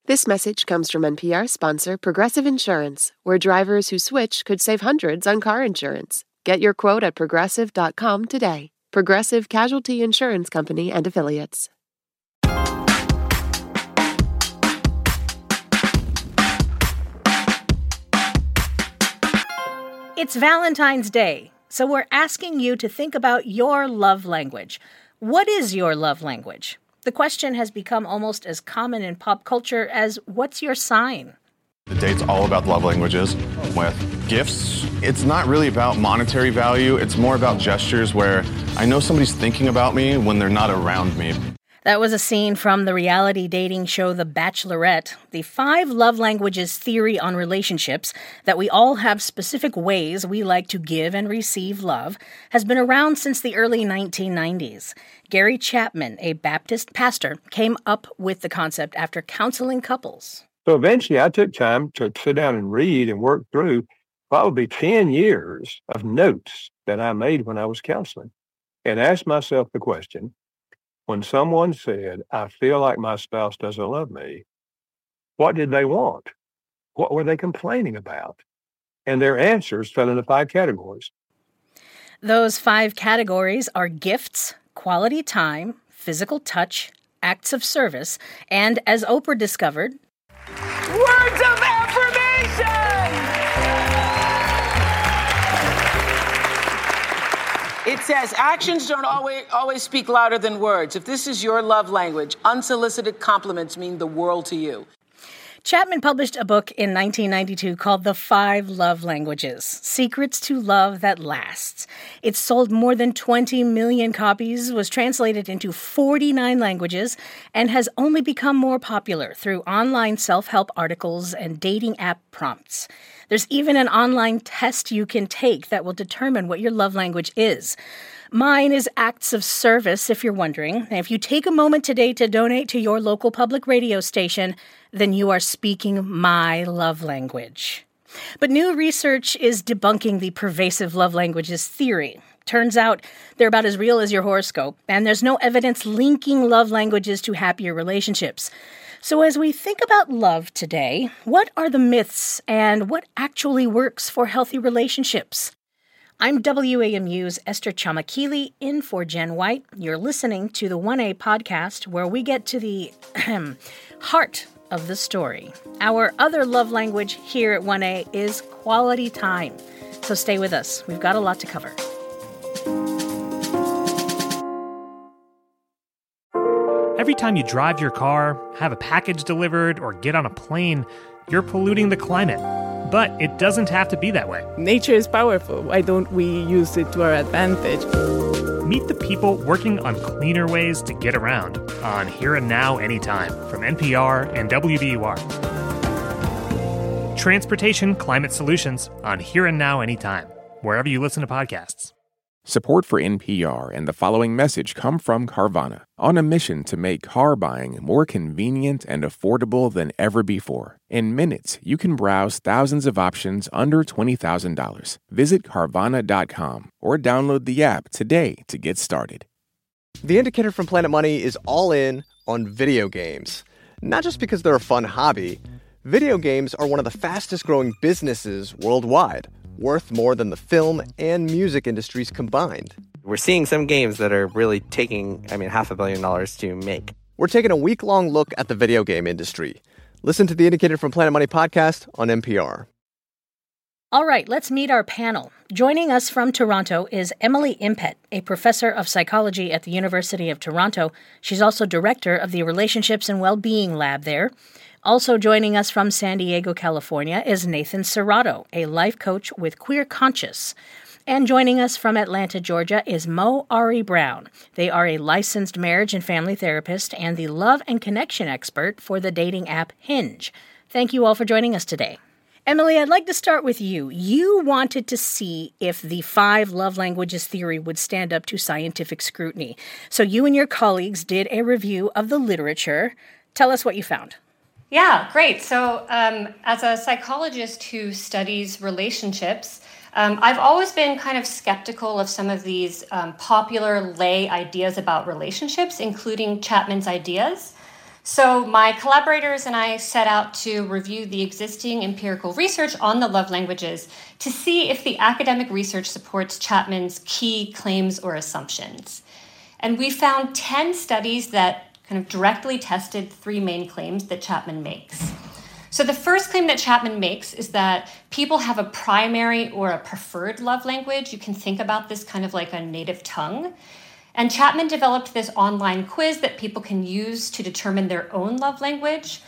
This message comes from NPR sponsor Progressive Insurance, where drivers who switch could save hundreds on car insurance. Get your quote at progressive.com today. Progressive Casualty Insurance Company and Affiliates. It's Valentine's Day, so we're asking you to think about your love language. What is your love language? The question has become almost as common in pop culture as what's your sign? The date's all about love languages with gifts. It's not really about monetary value. It's more about gestures where I know somebody's thinking about me when they're not around me. That was a scene from the reality dating show The Bachelorette. The 5 love languages theory on relationships, that we all have specific ways we like to give and receive love, has been around since the early 1990s. Gary Chapman, a Baptist pastor, came up with the concept after counseling couples. So eventually I took time to sit down and read and work through probably 10 years of notes that I made when I was counseling and asked myself the question, when someone said, I feel like my spouse doesn't love me, what did they want? What were they complaining about? And their answers fell into 5 categories. Those 5 categories are gifts, quality time, physical touch, acts of service, and, as Oprah discovered, words of affirmation! It says, actions don't always speak louder than words. If this is your love language, unsolicited compliments mean the world to you. Chapman published a book in 1992 called The 5 Love Languages, Secrets to Love That Lasts. It sold more than 20 million copies, was translated into 49 languages, and has only become more popular through online self-help articles and dating app prompts. There's even an online test you can take that will determine what your love language is. Mine is acts of service, if you're wondering. And if you take a moment today to donate to your local public radio station, then you are speaking my love language. But new research is debunking the pervasive love languages theory. Turns out they're about as real as your horoscope, and there's no evidence linking love languages to happier relationships. So as we think about love today, what are the myths and what actually works for healthy relationships? I'm WAMU's Esther Chamakili in for Jen White. You're listening to the 1A podcast, where we get to the heart of the story. Our other love language here at 1A is quality time. So stay with us. We've got a lot to cover. Every time you drive your car, have a package delivered, or get on a plane, you're polluting the climate. But it doesn't have to be that way. Nature is powerful. Why don't we use it to our advantage? Meet the people working on cleaner ways to get around on Here and Now Anytime from NPR and WBUR. Transportation Climate Solutions on Here and Now Anytime, wherever you listen to podcasts. Support for NPR and the following message come from Carvana, on a mission to make car buying more convenient and affordable than ever before. In minutes, you can browse thousands of options under $20,000. Visit Carvana.com or download the app today to get started. The Indicator from Planet Money is all in on video games. Not just because they're a fun hobby. Video games are one of the fastest growing businesses worldwide, worth more than the film and music industries combined. We're seeing some games that are really taking, $500 million to make. We're taking a week-long look at the video game industry. Listen to the Indicator from Planet Money podcast on NPR. All right, let's meet our panel. Joining us from Toronto is Emily Impet, a professor of psychology at the University of Toronto. She's also director of the Relationships and Wellbeing Lab there. Also joining us from San Diego, California, is Nathan Serrato, a life coach with Queer Conscious. And joining us from Atlanta, Georgia, is Mo Ari Brown. They are a licensed marriage and family therapist and the love and connection expert for the dating app Hinge. Thank you all for joining us today. Emily, I'd like to start with you. You wanted to see if the 5 love languages theory would stand up to scientific scrutiny. So you and your colleagues did a review of the literature. Tell us what you found. Yeah, great. So as a psychologist who studies relationships, I've always been kind of skeptical of some of these popular lay ideas about relationships, including Chapman's ideas. So my collaborators and I set out to review the existing empirical research on the love languages to see if the academic research supports Chapman's key claims or assumptions. And we found 10 studies that kind of directly tested 3 main claims that Chapman makes. So the first claim that Chapman makes is that people have a primary or a preferred love language. You can think about this kind of like a native tongue. And Chapman developed this online quiz that people can use to determine their own love language.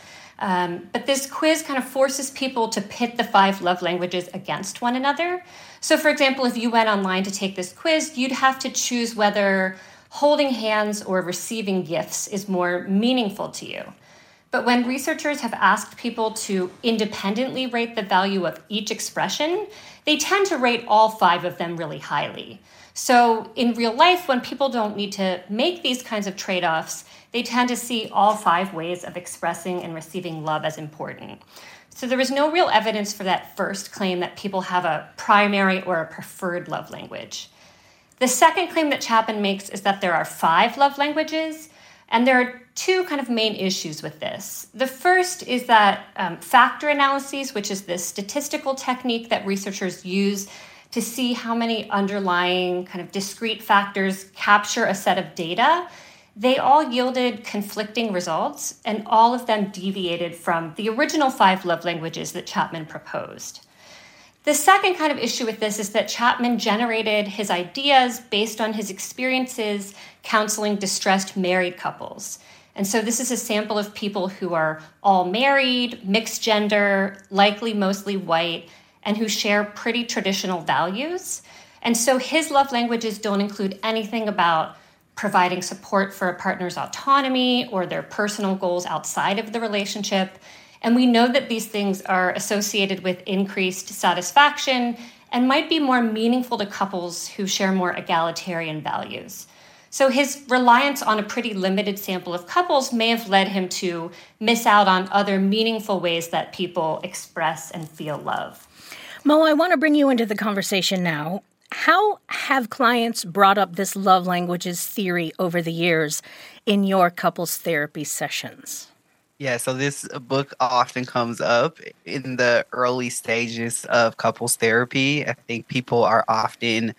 But this quiz kind of forces people to pit the 5 love languages against one another. So for example, if you went online to take this quiz, you'd have to choose whether holding hands or receiving gifts is more meaningful to you. But when researchers have asked people to independently rate the value of each expression, they tend to rate all 5 of them really highly. So in real life, when people don't need to make these kinds of trade-offs, they tend to see all 5 ways of expressing and receiving love as important. So there is no real evidence for that first claim that people have a primary or a preferred love language. The second claim that Chapman makes is that there are 5 love languages, and there are 2 kind of main issues with this. The first is that factor analyses, which is this statistical technique that researchers use to see how many underlying kind of discrete factors capture a set of data, they all yielded conflicting results, and all of them deviated from the original 5 love languages that Chapman proposed. The second kind of issue with this is that Chapman generated his ideas based on his experiences counseling distressed married couples. And so this is a sample of people who are all married, mixed gender, likely mostly white, and who share pretty traditional values. And so his love languages don't include anything about providing support for a partner's autonomy or their personal goals outside of the relationship. And we know that these things are associated with increased satisfaction and might be more meaningful to couples who share more egalitarian values. So his reliance on a pretty limited sample of couples may have led him to miss out on other meaningful ways that people express and feel love. Mo, I want to bring you into the conversation now. How have clients brought up this love languages theory over the years in your couples therapy sessions? Yeah, so this book often comes up in the early stages of couples therapy. I think people are often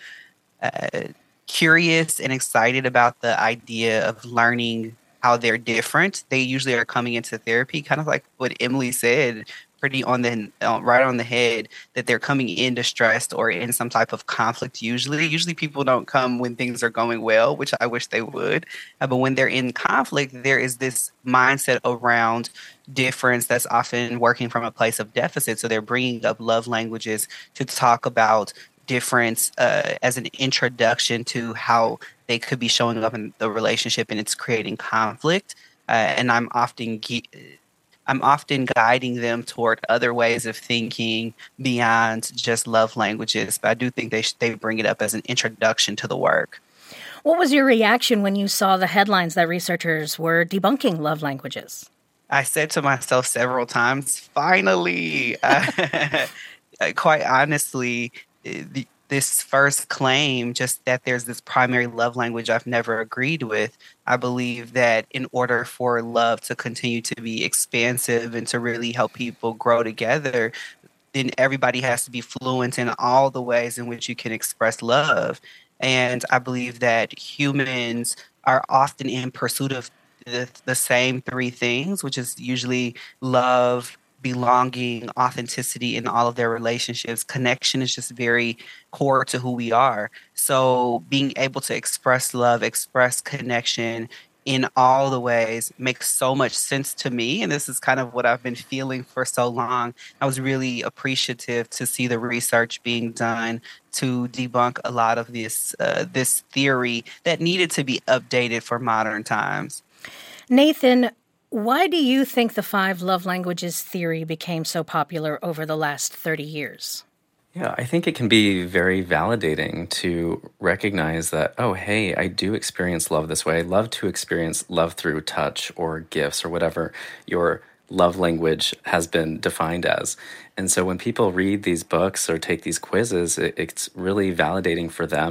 curious and excited about the idea of learning how they're different. They usually are coming into therapy, kind of like what Emily said, pretty right on the head, that they're coming in distressed or in some type of conflict. Usually people don't come when things are going well, which I wish they would. But when they're in conflict, there is this mindset around difference that's often working from a place of deficit. So they're bringing up love languages to talk about difference as an introduction to how they could be showing up in the relationship, and it's creating conflict. And I'm often guiding them toward other ways of thinking beyond just love languages. But I do think they bring it up as an introduction to the work. What was your reaction when you saw the headlines that researchers were debunking love languages? I said to myself several times, finally. Quite honestly, this first claim, just that there's this primary love language I've never agreed with. I believe that in order for love to continue to be expansive and to really help people grow together, then everybody has to be fluent in all the ways in which you can express love. And I believe that humans are often in pursuit of the same 3 things, which is usually love, belonging, authenticity in all of their relationships. Connection is just very core to who we are. So being able to express love, express connection in all the ways makes so much sense to me. And this is kind of what I've been feeling for so long. I was really appreciative to see the research being done to debunk a lot of this theory that needed to be updated for modern times. Nathan, why do you think the 5 love languages theory became so popular over the last 30 years? Yeah, I think it can be very validating to recognize that, oh, hey, I do experience love this way. I love to experience love through touch or gifts or whatever your love language has been defined as. And so when people read these books or take these quizzes, it's really validating for them.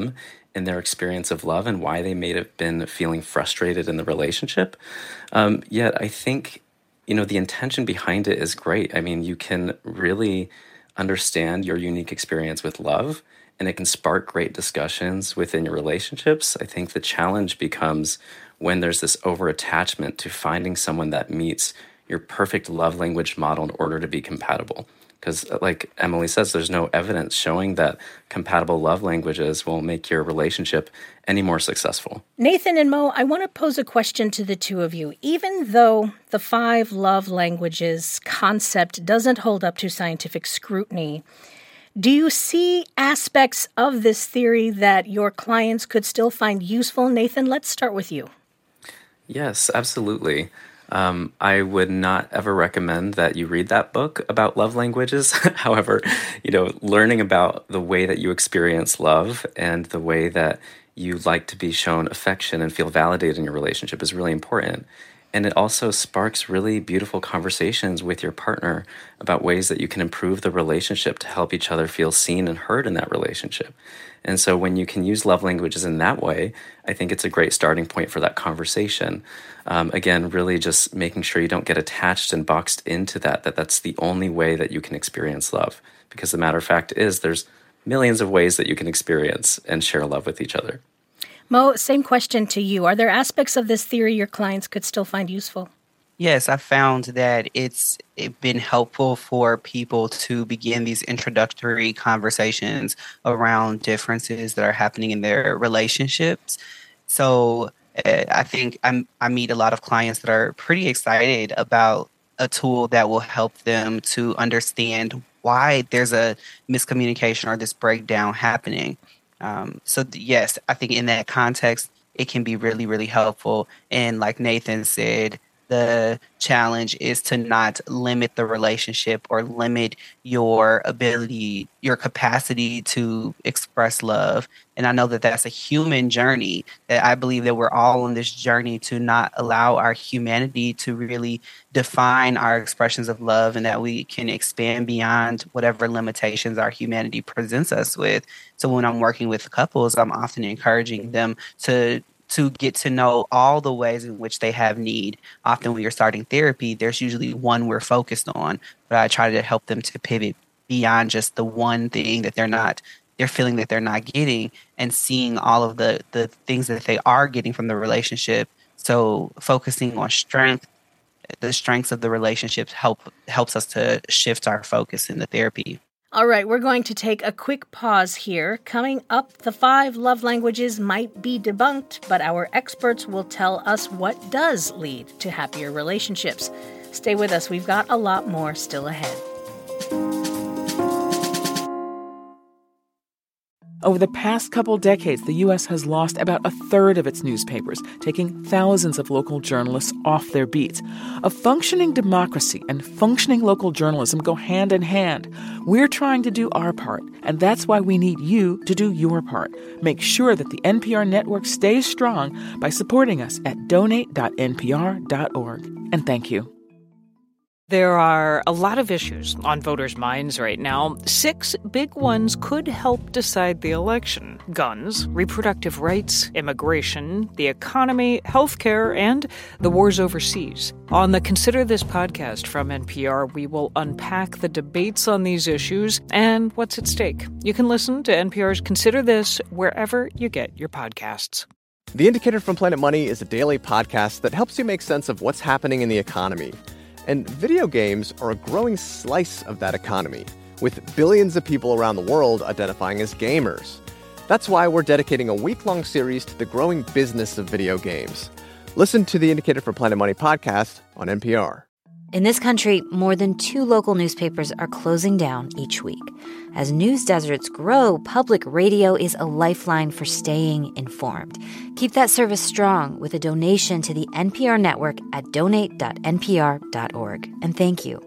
in their experience of love and why they may have been feeling frustrated in the relationship. Yet I think, the intention behind it is great. I mean, you can really understand your unique experience with love, and it can spark great discussions within your relationships. I think the challenge becomes when there's this over-attachment to finding someone that meets your perfect love language model in order to be compatible. Because like Emily says, there's no evidence showing that compatible love languages will make your relationship any more successful. Nathan and Mo, I want to pose a question to the two of you. Even though the 5 love languages concept doesn't hold up to scientific scrutiny, do you see aspects of this theory that your clients could still find useful? Nathan, let's start with you. Yes, absolutely. I would not ever recommend that you read that book about love languages. However, learning about the way that you experience love and the way that you like to be shown affection and feel validated in your relationship is really important. And it also sparks really beautiful conversations with your partner about ways that you can improve the relationship to help each other feel seen and heard in that relationship. And so when you can use love languages in that way, I think it's a great starting point for that conversation. Again, really just making sure you don't get attached and boxed into that's the only way that you can experience love. Because the matter of fact is there's millions of ways that you can experience and share love with each other. Mo, same question to you. Are there aspects of this theory your clients could still find useful? Yes, I found that it's been helpful for people to begin these introductory conversations around differences that are happening in their relationships. So I think I meet a lot of clients that are pretty excited about a tool that will help them to understand why there's a miscommunication or this breakdown happening. Yes, I think in that context, it can be really, really helpful. And like Nathan said, the challenge is to not limit the relationship or limit your ability, your capacity to express love. And I know that that's a human journey, that I believe that we're all on this journey to not allow our humanity to really define our expressions of love, and that we can expand beyond whatever limitations our humanity presents us with. So when I'm working with couples, I'm often encouraging them to get to know all the ways in which they have need. Often when you're starting therapy, there's usually one we're focused on, but I try to help them to pivot beyond just the one thing that they're feeling that they're not getting, and seeing all of the things that they are getting from the relationship. So focusing on the strengths of the relationships helps us to shift our focus in the therapy. All right, we're going to take a quick pause here. Coming up, the 5 love languages might be debunked, but our experts will tell us what does lead to happier relationships. Stay with us. We've got a lot more still ahead. Over the past couple decades, the U.S. has lost about a third of its newspapers, taking thousands of local journalists off their beats. A functioning democracy and functioning local journalism go hand in hand. We're trying to do our part, and that's why we need you to do your part. Make sure that the NPR network stays strong by supporting us at donate.npr.org. And thank you. There are a lot of issues on voters' minds right now. 6 big ones could help decide the election: guns, reproductive rights, immigration, the economy, healthcare, and the wars overseas. On the Consider This podcast from NPR, we will unpack the debates on these issues and what's at stake. You can listen to NPR's Consider This wherever you get your podcasts. The Indicator from Planet Money is a daily podcast that helps you make sense of what's happening in the economy. And video games are a growing slice of that economy, with billions of people around the world identifying as gamers. That's why we're dedicating a week-long series to the growing business of video games. Listen to the Indicator from Planet Money podcast on NPR. In this country, more than 2 local newspapers are closing down each week. As news deserts grow, public radio is a lifeline for staying informed. Keep that service strong with a donation to the NPR network at donate.npr.org. And thank you.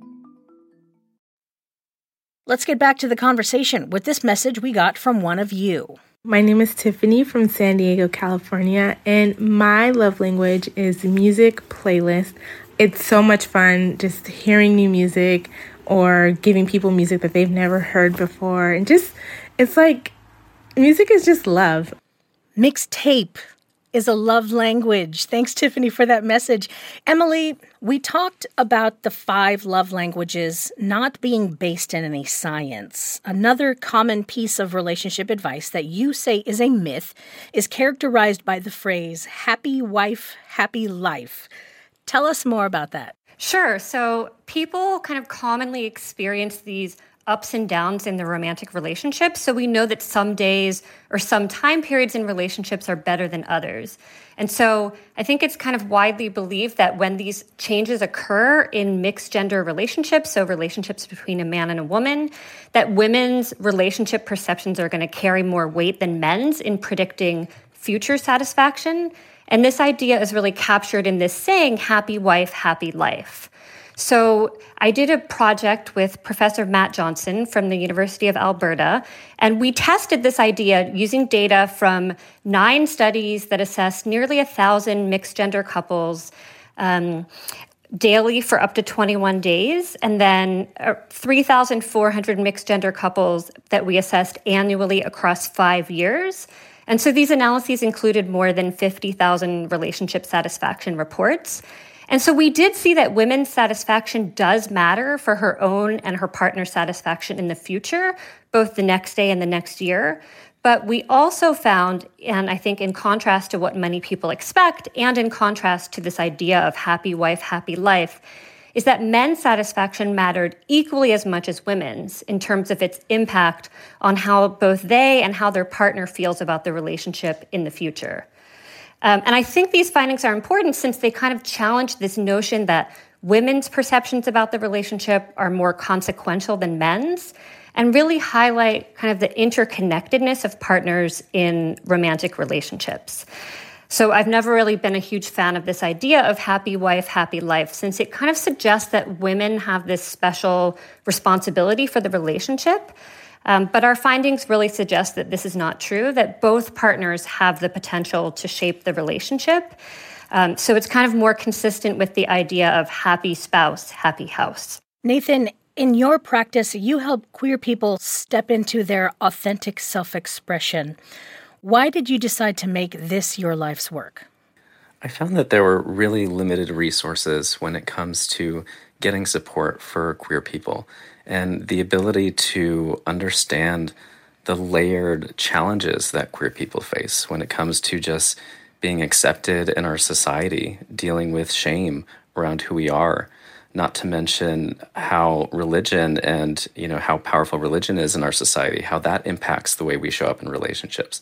Let's get back to the conversation with this message we got from one of you. My name is Tiffany from San Diego, California, and my love language is music playlist. It's so much fun just hearing new music or giving people music that they've never heard before. And just, it's like Music is just love. Mixtape is a love language. Thanks, Tiffany, for that message. Emily, we talked about the 5 love languages not being based in any science. Another common piece of relationship advice that you say is a myth is characterized by the phrase, happy wife, happy life. Tell us more about that. Sure. So people kind of commonly experience these ups and downs in their romantic relationships. So we know that some days or some time periods in relationships are better than others. And so I think it's kind of widely believed that when these changes occur in mixed gender relationships, so relationships between a man and a woman, that women's relationship perceptions are going to carry more weight than men's in predicting future satisfaction. And this idea is really captured in this saying, happy wife, happy life. So I did a project with Professor Matt Johnson from the University of Alberta, and we tested this idea using data from 9 studies that assessed nearly 1,000 mixed-gender couples daily for up to 21 days, and then 3,400 mixed-gender couples that we assessed annually across 5 years. And so these analyses included more than 50,000 relationship satisfaction reports. And so we did see that women's satisfaction does matter for her own and her partner's satisfaction in the future, both the next day and the next year. But we also found, and I think in contrast to what many people expect, and in contrast to this idea of happy wife, happy life, is that men's satisfaction mattered equally as much as women's in terms of its impact on how both they and how their partner feels about the relationship in the future. And I think these findings are important since they kind of challenge this notion that women's perceptions about the relationship are more consequential than men's, and really highlight kind of the interconnectedness of partners in romantic relationships. So I've never really been a huge fan of this idea of happy wife, happy life, since it kind of suggests that women have this special responsibility for the relationship. But our findings really suggest that this is not true, that both partners have the potential to shape the relationship. So it's kind of more consistent with the idea of happy spouse, happy house. Nathan, in your practice, you help queer people step into their authentic self-expression. Why did you decide to make this your life's work? I found that there were really limited resources when it comes to getting support for queer people. And the ability to understand the layered challenges that queer people face when it comes to just being accepted in our society, dealing with shame around who we are, not to mention how religion and, how powerful religion is in our society, how that impacts the way we show up in relationships.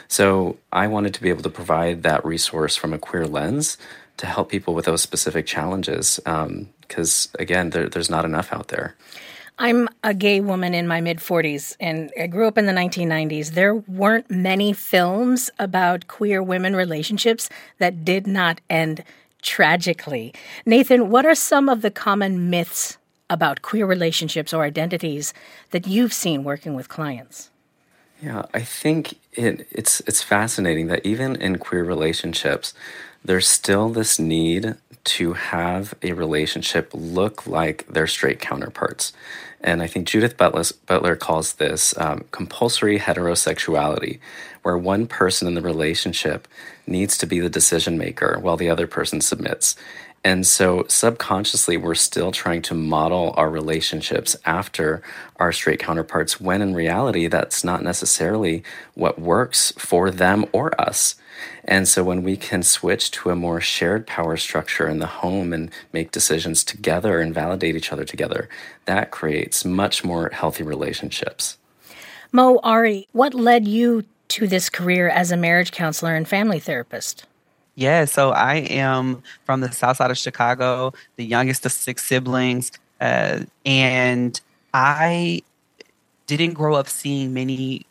So I wanted to be able to provide that resource from a queer lens to help people with those specific challenges, because, again, there's not enough out there. I'm a gay woman in my mid-40s, and I grew up in the 1990s. There weren't many films about queer women relationships that did not end tragically. Nathan, what are some of the common myths about queer relationships or identities that you've seen working with clients? Yeah, I think it's fascinating that even in queer relationships, there's still this need to have a relationship look like their straight counterparts. And I think Judith Butler calls this compulsory heterosexuality, where one person in the relationship needs to be the decision maker while the other person submits. And so subconsciously, we're still trying to model our relationships after our straight counterparts, when in reality, that's not necessarily what works for them or us. And so when we can switch to a more shared power structure in the home and make decisions together and validate each other together, that creates much more healthy relationships. Mo, Ari, what led you to this career as a marriage counselor and family therapist? Yeah, so I am from the south side of Chicago, the youngest of 6 siblings, and I didn't grow up seeing many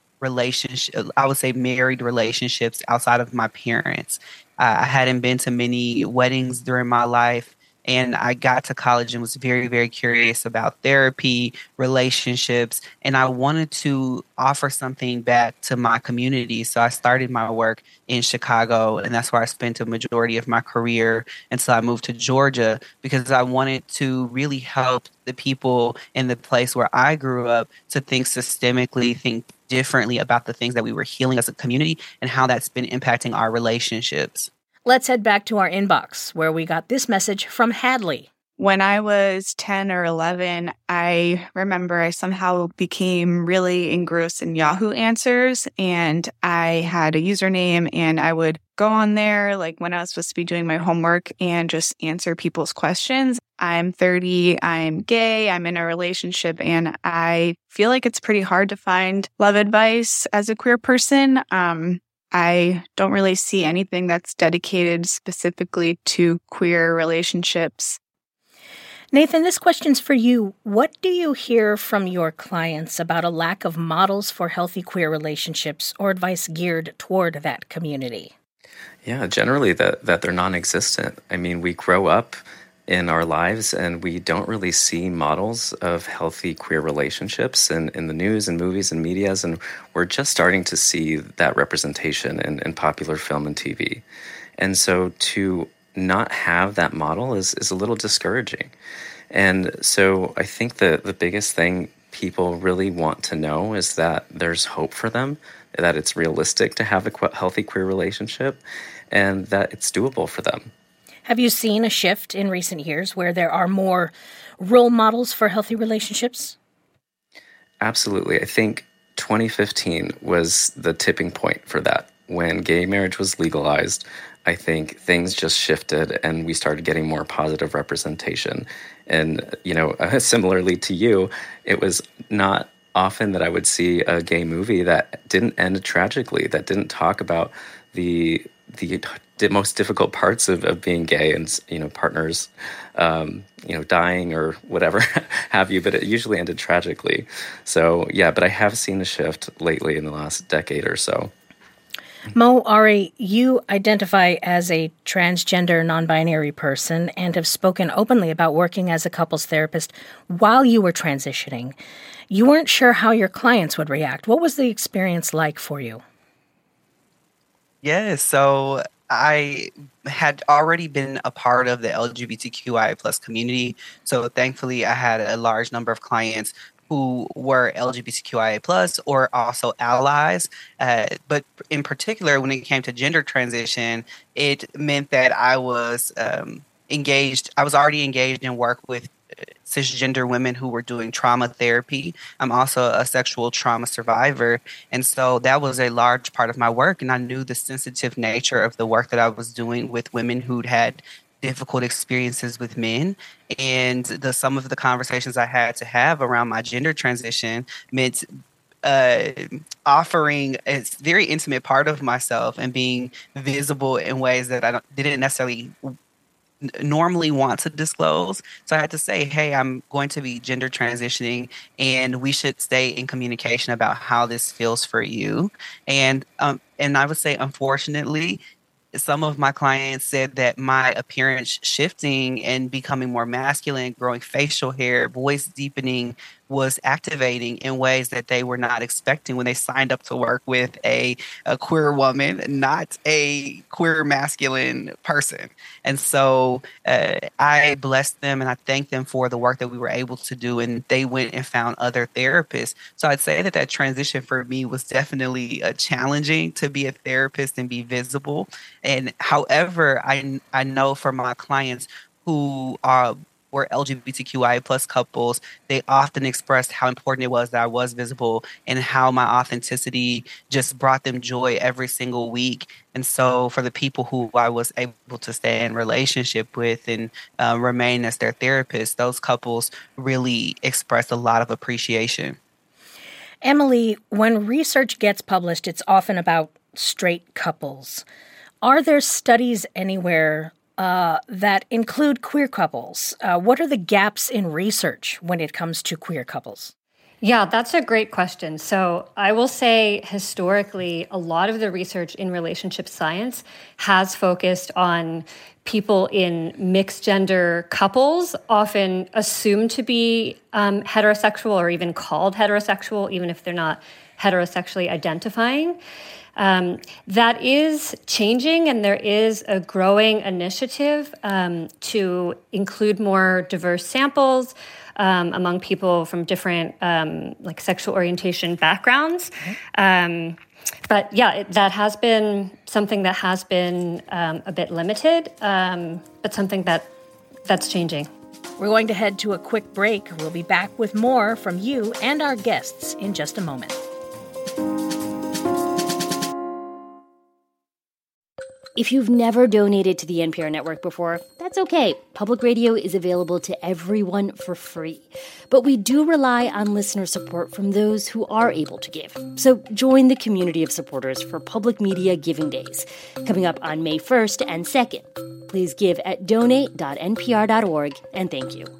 married relationships outside of my parents. I hadn't been to many weddings during my life, And I got to college and was very, very curious about therapy, relationships, and I wanted to offer something back to my community. So I started my work in Chicago, and that's where I spent a majority of my career until I moved to Georgia, because I wanted to really help the people in the place where I grew up to think systemically, think differently about the things that we were healing as a community and how that's been impacting our relationships. Let's head back to our inbox, where we got this message from Hadley. When I was 10 or 11, I remember I somehow became really engrossed in Yahoo Answers, and I had a username, and I would go on there like when I was supposed to be doing my homework and just answer people's questions. I'm 30, I'm gay, I'm in a relationship, and I feel like it's pretty hard to find love advice as a queer person. I don't really see anything that's dedicated specifically to queer relationships. Nathan, this question's for you. What do you hear from your clients about a lack of models for healthy queer relationships or advice geared toward that community? Yeah, generally that they're non-existent. I mean, we grow up in our lives and we don't really see models of healthy queer relationships in the news and movies and medias, and we're just starting to see that representation in popular film and TV. And so to not have that model is a little discouraging. And so I think the biggest thing people really want to know is that there's hope for them, that it's realistic to have a healthy queer relationship, and that it's doable for them. Have you seen a shift in recent years where there are more role models for healthy relationships? Absolutely. I think 2015 was the tipping point for that. When gay marriage was legalized, I think things just shifted and we started getting more positive representation. And, similarly to you, it was not often that I would see a gay movie that didn't end tragically, that didn't talk about the most difficult parts of being gay and, partners, dying or whatever have you, but it usually ended tragically. So, yeah, but I have seen a shift lately in the last decade or so. Mo, Ari, you identify as a transgender, non-binary person and have spoken openly about working as a couples therapist while you were transitioning. You weren't sure how your clients would react. What was the experience like for you? Yeah, so I had already been a part of the LGBTQIA plus community. So thankfully, I had a large number of clients who were LGBTQIA plus or also allies. But in particular, when it came to gender transition, it meant that I was engaged. I was already engaged in work with cisgender women who were doing trauma therapy. I'm also a sexual trauma survivor. And so that was a large part of my work. And I knew the sensitive nature of the work that I was doing with women who'd had difficult experiences with men. And some of the conversations I had to have around my gender transition meant offering a very intimate part of myself and being visible in ways that I didn't necessarily normally want to disclose. So I had to say, hey, I'm going to be gender transitioning and we should stay in communication about how this feels for you. And I would say, unfortunately, some of my clients said that my appearance shifting and becoming more masculine, growing facial hair, voice deepening was activating in ways that they were not expecting when they signed up to work with a queer woman, not a queer masculine person. And so I blessed them and I thanked them for the work that we were able to do. And they went and found other therapists. So I'd say that transition for me was definitely challenging to be a therapist and be visible. And however, I know for my clients who were LGBTQIA plus couples, they often expressed how important it was that I was visible and how my authenticity just brought them joy every single week. And so for the people who I was able to stay in relationship with and remain as their therapist, those couples really expressed a lot of appreciation. Emily, when research gets published, it's often about straight couples. Are there studies anywhere that include queer couples? What are the gaps in research when it comes to queer couples? Yeah, that's a great question. So I will say historically, a lot of the research in relationship science has focused on people in mixed gender couples, often assumed to be heterosexual or even called heterosexual, even if they're not heterosexually identifying. That is changing, and there is a growing initiative to include more diverse samples among people from different like sexual orientation backgrounds. But yeah, that has been something that has been a bit limited, but something that's changing. We're going to head to a quick break. We'll be back with more from you and our guests in just a moment. If you've never donated to the NPR network before, that's okay. Public radio is available to everyone for free. But we do rely on listener support from those who are able to give. So join the community of supporters for Public Media Giving Days, coming up on May 1st and 2nd. Please give at donate.npr.org, and thank you.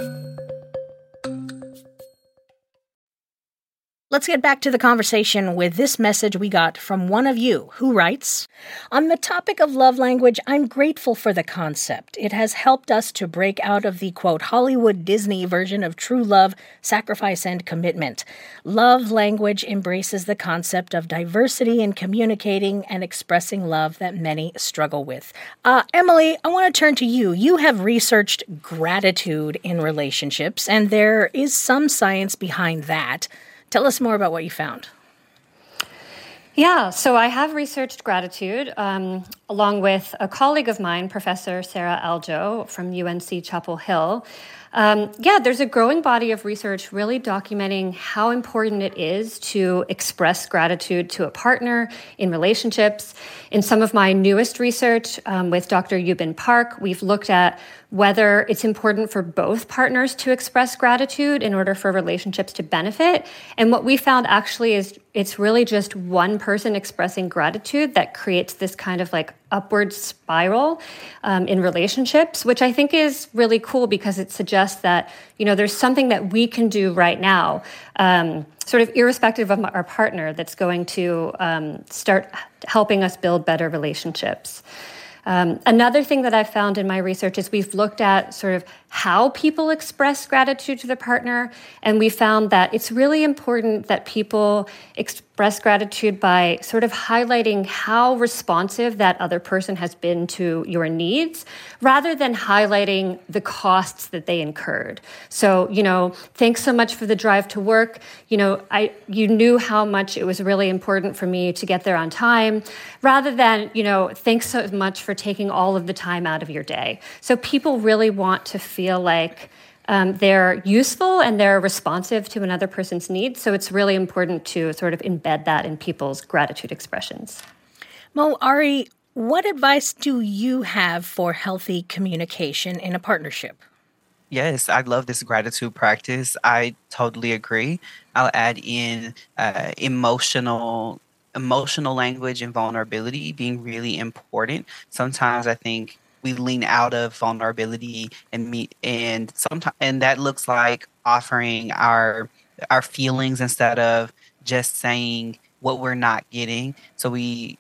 Let's get back to the conversation with this message we got from one of you who writes, "On the topic of love language, I'm grateful for the concept. It has helped us to break out of the, quote, Hollywood Disney version of true love, sacrifice, and commitment. Love language embraces the concept of diversity in communicating and expressing love that many struggle with." Emily, I want to turn to you. You have researched gratitude in relationships, and there is some science behind that. Tell us more about what you found. Yeah, so I have researched gratitude along with a colleague of mine, Professor Sarah Aljo from UNC Chapel Hill. There's a growing body of research really documenting how important it is to express gratitude to a partner in relationships. In some of my newest research with Dr. Yubin Park, we've looked at whether it's important for both partners to express gratitude in order for relationships to benefit. And what we found actually is it's really just one person expressing gratitude that creates this kind of like upward spiral in relationships, which I think is really cool because it suggests that, you know, there's something that we can do right now, sort of irrespective of our partner, that's going to start helping us build better relationships. Another thing that I've found in my research is we've looked at sort of how people express gratitude to their partner, and we found that it's really important that people express gratitude by sort of highlighting how responsive that other person has been to your needs, rather than highlighting the costs that they incurred. So, you know, thanks so much for the drive to work. You know, you knew how much it was really important for me to get there on time, rather than, you know, thanks so much for taking all of the time out of your day. So people really want to feel like they're useful and they're responsive to another person's needs. So it's really important to sort of embed that in people's gratitude expressions. Mo, Ari, what advice do you have for healthy communication in a partnership? Yes, I love this gratitude practice. I totally agree. I'll add in emotional language and vulnerability being really important. Sometimes I think we lean out of vulnerability and that looks like offering our feelings instead of just saying what we're not getting. So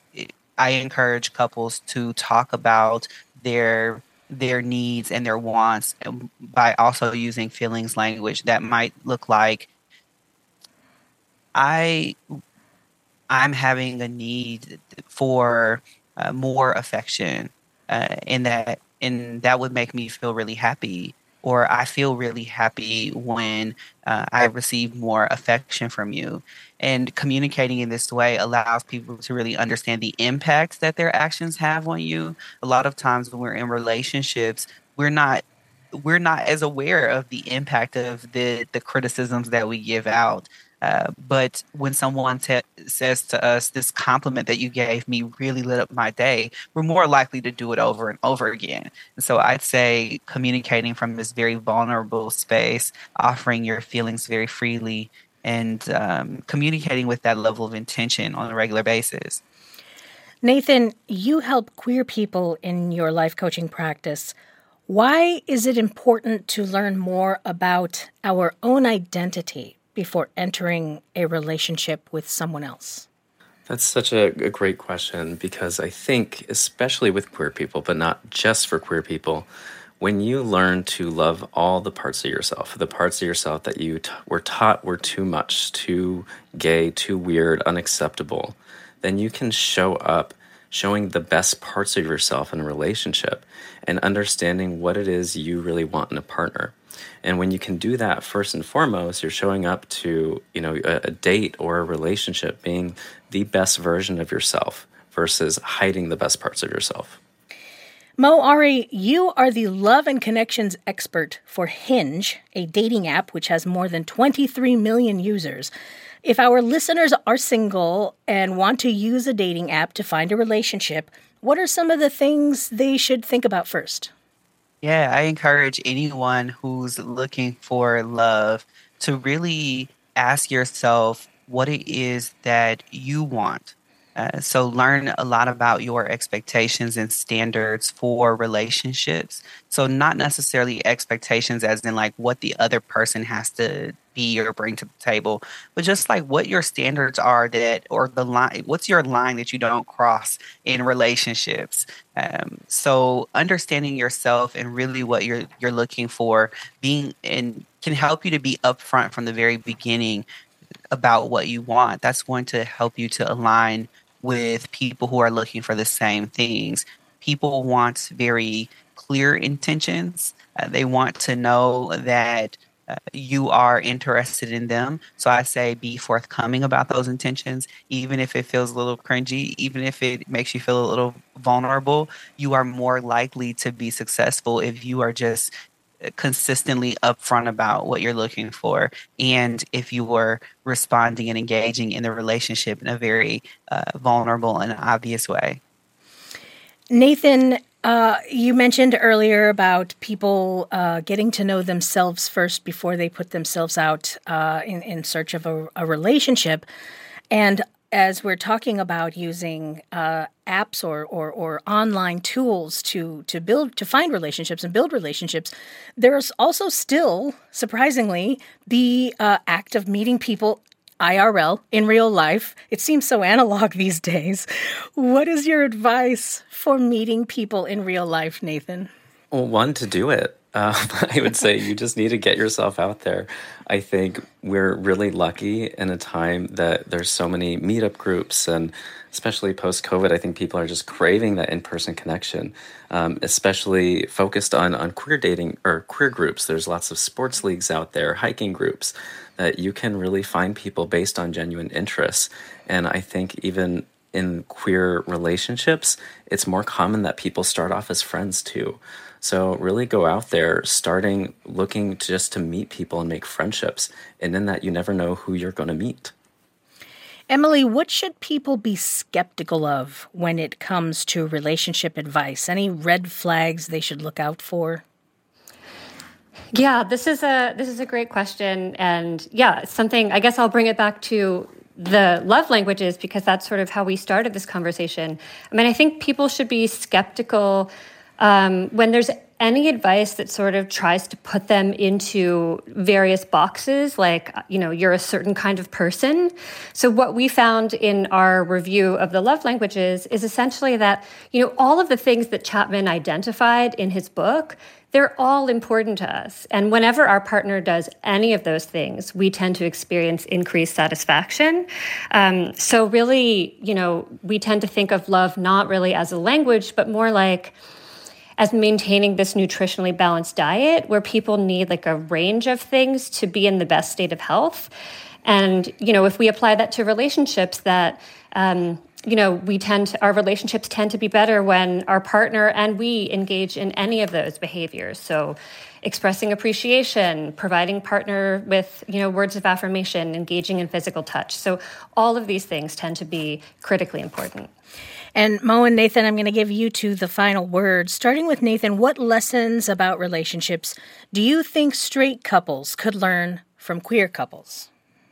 I encourage couples to talk about their needs and their wants by also using feelings language. That might look like, I'm having a need for more affection, and that would make me feel really happy. Or I feel really happy when I receive more affection from you. And communicating in this way allows people to really understand the impact that their actions have on you. A lot of times when we're in relationships, we're not as aware of the impact of the criticisms that we give out. But when someone says to us, this compliment that you gave me really lit up my day, we're more likely to do it over and over again. And so I'd say communicating from this very vulnerable space, offering your feelings very freely, and communicating with that level of intention on a regular basis. Nathan, you help queer people in your life coaching practice. Why is it important to learn more about our own identity before entering a relationship with someone else? That's such a great question, because I think, especially with queer people, but not just for queer people, when you learn to love all the parts of yourself, the parts of yourself that you were taught were too much, too gay, too weird, unacceptable, then you can show up showing the best parts of yourself in a relationship and understanding what it is you really want in a partner. And when you can do that, first and foremost, you're showing up to, a date or a relationship being the best version of yourself versus hiding the best parts of yourself. Mo Ari, you are the love and connections expert for Hinge, a dating app which has more than 23 million users. If our listeners are single and want to use a dating app to find a relationship, what are some of the things they should think about first? Yeah, I encourage anyone who's looking for love to really ask yourself what it is that you want. So learn a lot about your expectations and standards for relationships. So not necessarily expectations as in like what the other person has to be or bring to the table, but just like what your standards are or the line, what's your line that you don't cross in relationships. So understanding yourself and really what you're looking for can help you to be upfront from the very beginning about what you want. That's going to help you to align with people who are looking for the same things. People want very clear intentions. They want to know that you are interested in them. So I say be forthcoming about those intentions, even if it feels a little cringy, even if it makes you feel a little vulnerable. You are more likely to be successful if you are just consistently upfront about what you're looking for, and if you were responding and engaging in the relationship in a very vulnerable and obvious way. Nathan, you mentioned earlier about people getting to know themselves first before they put themselves out in search of a relationship. And as we're talking about using apps or online tools to find relationships and build relationships, there's also still, surprisingly, the act of meeting people IRL, in real life. It seems so analog these days. What is your advice for meeting people in real life, Nathan? Well, one, to do it. I would say you just need to get yourself out there. I think we're really lucky in a time that there's so many meetup groups, and especially post-COVID, I think people are just craving that in-person connection, especially focused on queer dating or queer groups. There's lots of sports leagues out there, hiking groups, that you can really find people based on genuine interests. And I think even in queer relationships, it's more common that people start off as friends too. So really go out there, looking just to meet people and make friendships. And in that, you never know who you're going to meet. Emily, what should people be skeptical of when it comes to relationship advice? Any red flags they should look out for? Yeah, this is a great question. And yeah, it's something, I guess I'll bring it back to the love languages, because that's sort of how we started this conversation. I mean, I think people should be skeptical when there's any advice that sort of tries to put them into various boxes, like, you're a certain kind of person. So what we found in our review of the love languages is essentially that, all of the things that Chapman identified in his book, they're all important to us. And whenever our partner does any of those things, we tend to experience increased satisfaction. So really, we tend to think of love not really as a language, but more like as maintaining this nutritionally balanced diet where people need like a range of things to be in the best state of health. And, if we apply that to relationships, that, our relationships tend to be better when our partner and we engage in any of those behaviors. So expressing appreciation, providing partner with, words of affirmation, engaging in physical touch. So all of these things tend to be critically important. And Mo and Nathan, I'm going to give you two the final word. Starting with Nathan, what lessons about relationships do you think straight couples could learn from queer couples?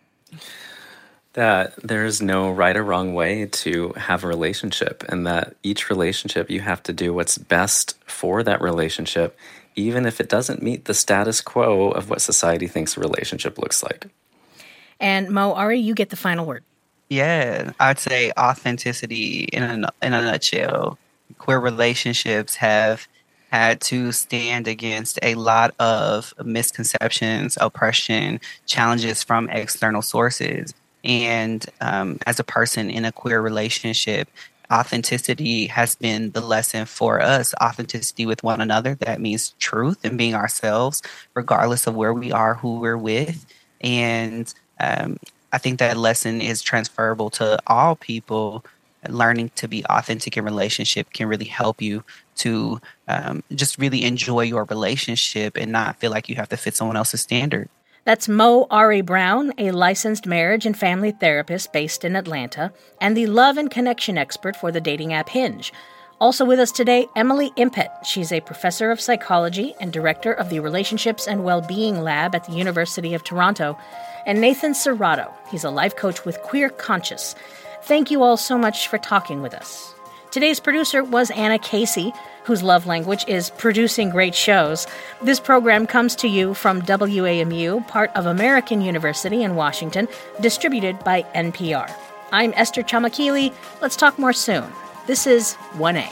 That there's no right or wrong way to have a relationship, and that each relationship you have to do what's best for that relationship, even if it doesn't meet the status quo of what society thinks a relationship looks like. And Mo, Ari, you get the final word. Yeah, I'd say authenticity in a nutshell. Queer relationships have had to stand against a lot of misconceptions, oppression, challenges from external sources. And as a person in a queer relationship, authenticity has been the lesson for us. Authenticity with one another. That means truth and being ourselves, regardless of where we are, who we're with. And I think that lesson is transferable to all people. Learning to be authentic in relationship can really help you to just really enjoy your relationship and not feel like you have to fit someone else's standard. That's Mo Ari Brown, a licensed marriage and family therapist based in Atlanta, and the love and connection expert for the dating app Hinge. Also with us today, Emily Impet. She's a professor of psychology and director of the Relationships and Wellbeing Lab at the University of Toronto, and Nathan Serrato. He's a life coach with Queer Conscious. Thank you all so much for talking with us. Today's producer was Anna Casey, whose love language is producing great shows. This program comes to you from WAMU, part of American University in Washington, distributed by NPR. I'm Esther Chamakili. Let's talk more soon. This is 1A.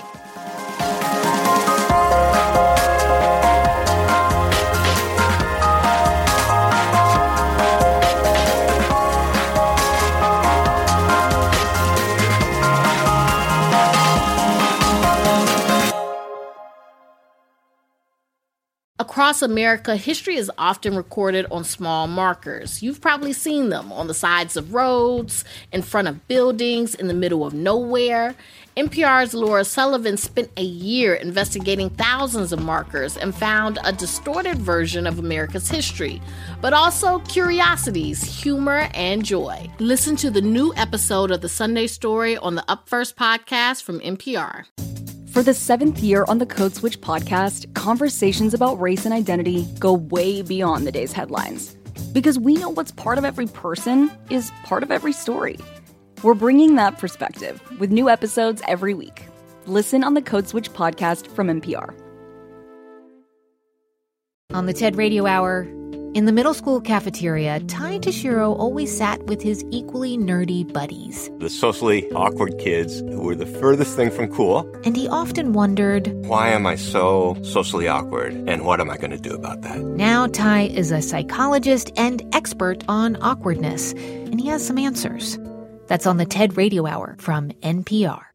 Across America, history is often recorded on small markers. You've probably seen them on the sides of roads, in front of buildings, in the middle of nowhere. NPR's Laura Sullivan spent a year investigating thousands of markers and found a distorted version of America's history, but also curiosities, humor, and joy. Listen to the new episode of The Sunday Story on the Up First podcast from NPR. For the 7th year on the Code Switch podcast, conversations about race and identity go way beyond the day's headlines. Because we know what's part of every person is part of every story. We're bringing that perspective with new episodes every week. Listen on the Code Switch podcast from NPR. On the TED Radio Hour, in the middle school cafeteria, Tai Tashiro always sat with his equally nerdy buddies. The socially awkward kids who were the furthest thing from cool. And he often wondered, why am I so socially awkward, and what am I going to do about that? Now Tai is a psychologist and expert on awkwardness, and he has some answers. That's on the TED Radio Hour from NPR.